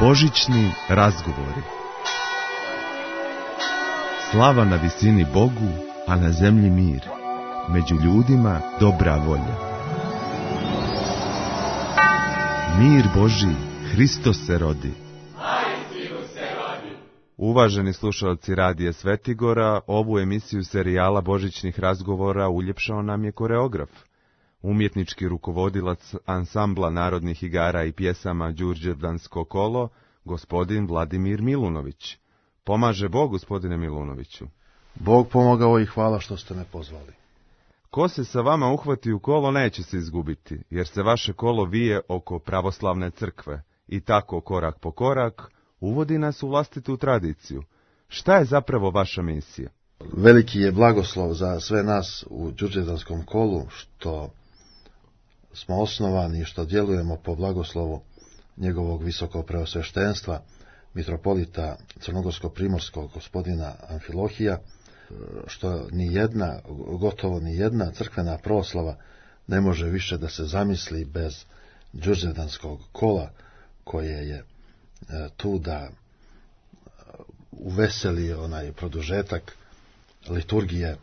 Božićni razgovori. Slava na visini Bogu, a na zemlji mir. Među ljudima dobra volja. Mir Božji, Hristos se rodi. Uvaženi slušalci Radija Svetigora, ovu emisiju serijala Božićnih razgovora uljepšao nam je koreograf, umjetnički rukovodilac ansambla narodnih igara i pjesama Đurđevdansko kolo, gospodin Vladimir Milunović. Pomaže Bog, gospodine Milunoviću. Bog pomogao i hvala što ste me pozvali. Ko se sa vama uhvati u kolo neće se izgubiti, jer se vaše kolo vije oko pravoslavne crkve i tako korak po korak uvodi nas u vlastitu tradiciju. Šta je zapravo vaša misija? Veliki je blagoslov za sve nas u Đurđevdanskom kolu što smo osnovani i što djelujemo po blagoslovu njegovog visokopreosveštenstva, mitropolita Crnogorsko-primorskog gospodina Amfilohija, što gotovo ni jedna crkvena proslava ne može više da se zamisli bez Đurđevdanskog kola, koje je tu da uveseli onaj produžetak liturgije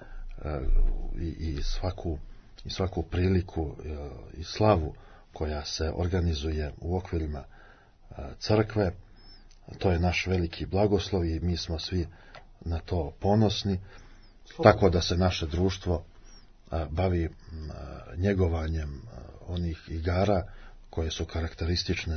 i svaku priliku i slavu koja se organizuje u okvirima crkve. To je naš veliki blagoslov i mi smo svi na to ponosni, tako da se naše društvo bavi njegovanjem onih igara koje su karakteristične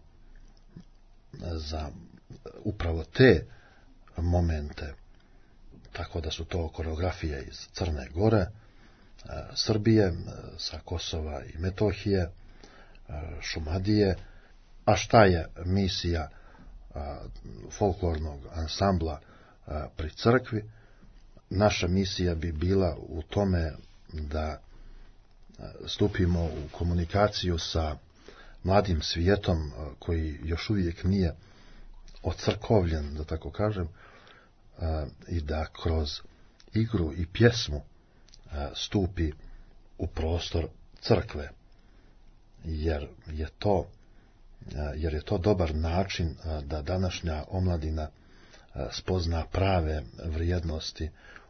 za upravo te momente, tako da su to koreografije iz Crne Gore, Srbije, sa Kosova i Metohije, Šumadije. A šta je misija folklornog ansambla pri crkvi? Naša misija bi bila u tome da stupimo u komunikaciju sa mladim svijetom koji još uvijek nije ocrkovljen, da tako kažem, i da kroz igru i pjesmu stupi u prostor crkve, jer je to dobar način da današnja omladina spozna prave vrijednosti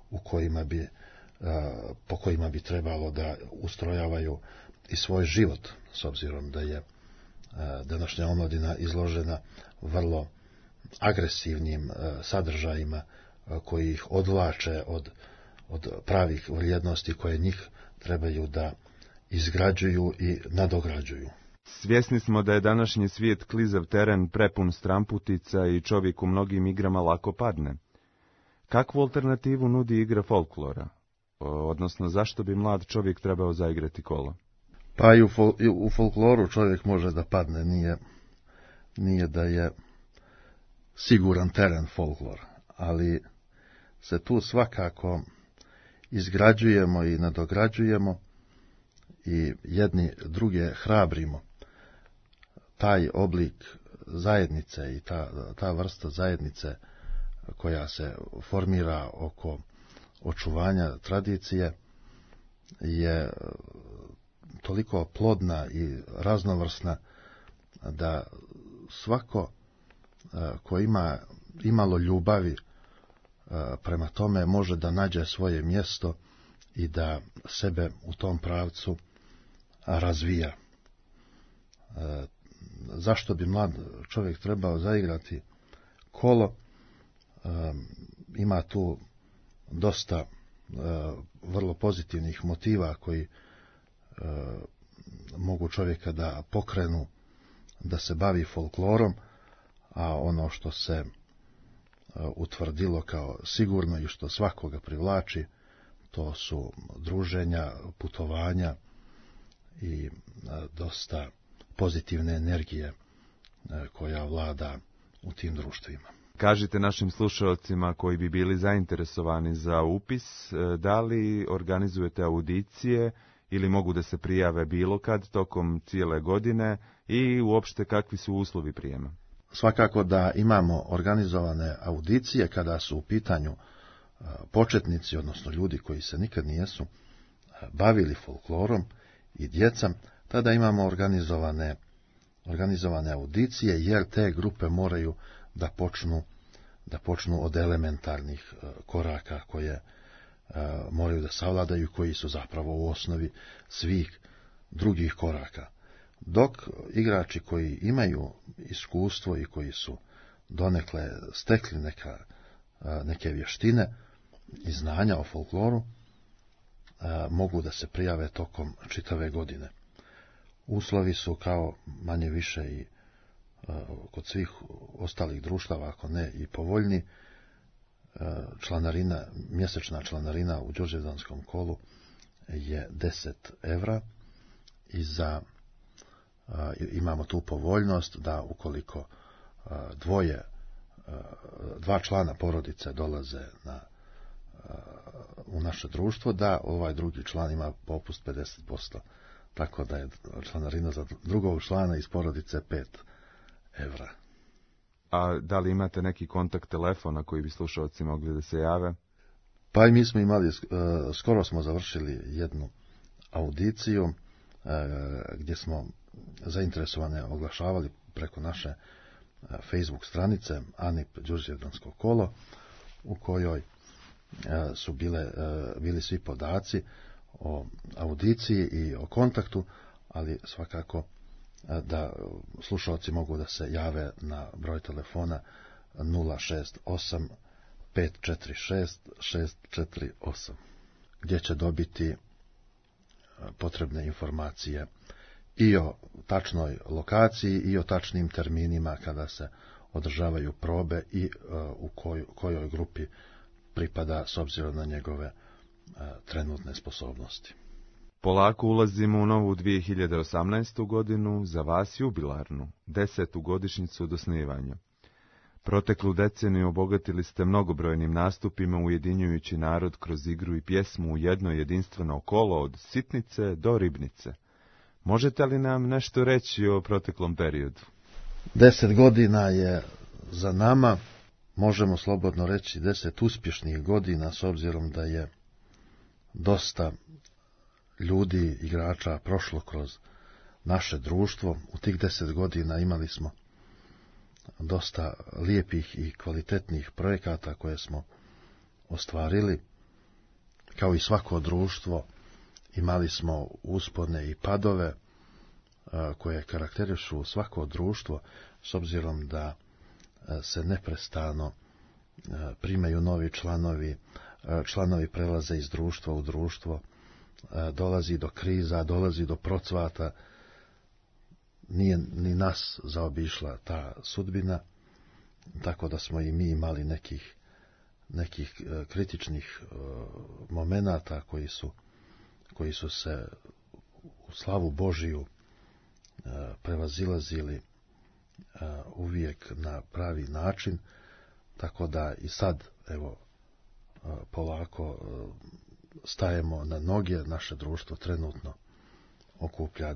po kojima bi trebalo da ustrojavaju i svoj život, s obzirom da je današnja omladina izložena vrlo agresivnim sadržajima koji ih odvlače od pravih vrijednosti koje njih trebaju da izgrađuju i nadograđuju. Svjesni smo da je današnji svijet klizav teren prepun stramputica i čovjek u mnogim igrama lako padne. Kakvu alternativu nudi igra folklora? Odnosno, zašto bi mlad čovjek trebao zaigrati kolo? Pa i u folkloru čovjek može da padne, nije da je siguran teren folklor, ali se tu svakako izgrađujemo i nadograđujemo i jedni druge hrabrimo. Taj oblik zajednice i ta vrsta zajednice koja se formira oko očuvanja tradicije je toliko plodna i raznovrsna da svako ko ima imalo ljubavi prema tome može da nađe svoje mjesto i da sebe u tom pravcu razvija. Zašto bi mlad čovjek trebao zaigrati kolo? Ima tu dosta vrlo pozitivnih motiva koji mogu čovjeka da pokrenu da se bavi folklorom, a ono što se utvrdilo kao sigurno i što svakoga privlači, to su druženja, putovanja i dosta pozitivne energije koja vlada u tim društvima. Kažite našim slušalcima koji bi bili zainteresovani za upis, da li organizujete audicije ili mogu da se prijave bilo kad tokom cijele godine i uopšte kakvi su uslovi prijema? Svakako da imamo organizovane audicije kada su u pitanju početnici, odnosno ljudi koji se nikad nisu bavili folklorom i djeca, tada imamo organizovane organizovane audicije, jer te grupe moraju da počnu od elementarnih koraka koje moraju da savladaju, koji su zapravo u osnovi svih drugih koraka. Dok igrači koji imaju iskustvo i koji su donekle stekli neke vještine i znanja o folkloru, mogu da se prijave tokom čitave godine. Uslovi su kao manje više i kod svih ostalih društava, ako ne i povoljni. Mjesečna članarina u Đurđevdanskom kolu je 10 evra i imamo tu povoljnost da ukoliko dva člana porodice dolaze u naše društvo, da ovaj drugi član ima popust 50%. Tako da je članarina za drugog člana iz porodice 5 evra. A da li imate neki kontakt telefona koji bi slušalci mogli da se jave? Pa i mi smo imali, skoro smo završili jednu audiciju gdje smo zainteresovane oglašavali preko naše Facebook stranice ANIP Đurđevdansko kolo, u kojoj su bili svi podaci o audiciji i o kontaktu, ali svakako da slušalci mogu da se jave na broj telefona 068 546 648, gdje će dobiti potrebne informacije i o tačnoj lokaciji i o tačnim terminima kada se održavaju probe i u kojoj grupi pripada s obzirom na njegove trenutne sposobnosti. Polako ulazimo u novu 2018. godinu, za vas jubilarnu, 10. godišnjicu od osnivanja. Proteklu deceniju obogatili ste mnogobrojnim nastupima ujedinjujući narod kroz igru i pjesmu u jedno jedinstveno kolo od sitnice do ribnice. Možete li nam nešto reći o proteklom periodu? 10 godina je za nama, možemo slobodno reći 10 uspješnih godina, s obzirom da je dosta ljudi, igrača prošlo kroz naše društvo. U tih 10 godina imali smo dosta lijepih i kvalitetnih projekata koje smo ostvarili. Kao i svako društvo, imali smo uspone i padove koje karakterišu svako društvo, s obzirom da se neprestano primaju novi članovi prelaze iz društva u društvo, dolazi do kriza, dolazi do procvata. Nije ni nas zaobišla ta sudbina, tako da smo i mi imali nekih kritičnih momenata koji su se u slavu Božiju prevazilazili uvijek na pravi način, tako da i sad, evo, polako stajemo na noge. Naše društvo trenutno okuplja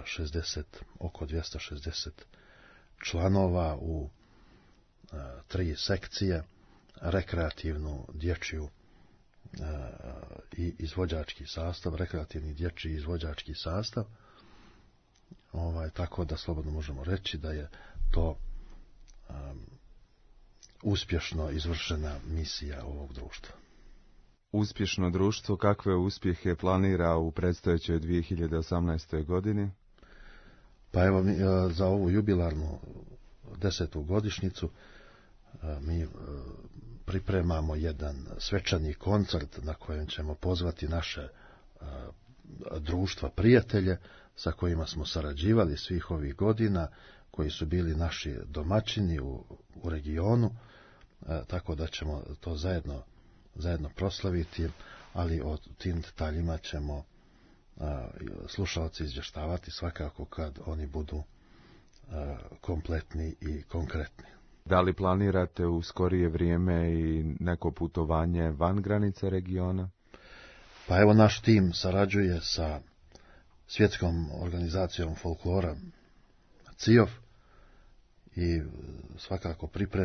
oko 260 članova u 3 sekcije, rekreativnu, dječju i izvođački sastav, rekreativni dječji izvođački sastav. Tako da slobodno možemo reći da je to uspješno izvršena misija ovog društva. Uspješno društvo kakve uspjehe planira u predstojećoj 2018. godini? Pa evo, za ovu jubilarnu 10. godišnjicu mi pripremamo jedan svečani koncert na kojem ćemo pozvati naše društva prijatelje sa kojima smo sarađivali svih ovih godina, koji su bili naši domaćini u regionu, tako da ćemo to zajedno proslaviti, ali o tim detaljima ćemo slušalci izvještavati svakako kad oni budu kompletni i konkretni. Da li planirate u skorije vrijeme i neko putovanje van granica regiona? Pa evo, naš tim sarađuje sa Svjetskom organizacijom folklora CIOF i svakako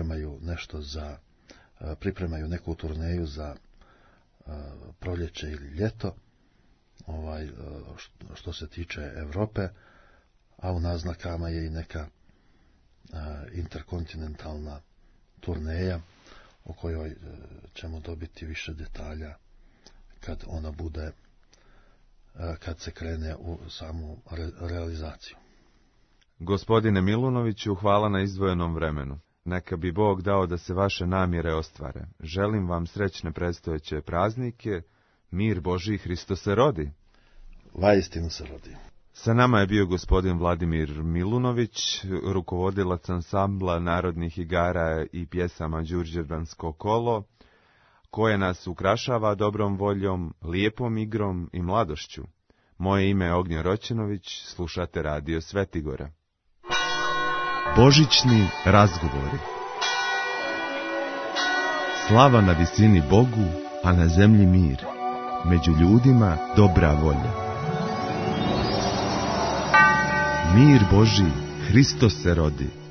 pripremaju neku turneju za proljeće ili ljeto, što se tiče Europe, a u naznakama je i neka interkontinentalna turneja o kojoj ćemo dobiti više detalja kad ona bude, kad se krene u samu realizaciju. Gospodine Milunoviću, hvala na izdvojenom vremenu. Neka bi Bog dao da se vaše namjere ostvare. Želim vam srećne predstojeće praznike. Mir Božji, Hristo se rodi. Vaistinu se rodi. Sa nama je bio gospodin Vladimir Milunović, rukovodilac ansambla narodnih igara i pjesama Đurđevdansko kolo, koje nas ukrašava dobrom voljom, lijepom igrom i mladošću. Moje ime je Ognjen Roćenović, slušate Radio Svetigora. Božićni razgovori. Slava na visini Bogu, a na zemlji mir, među ljudima dobra volja. Mir Božji, Hristos se rodi.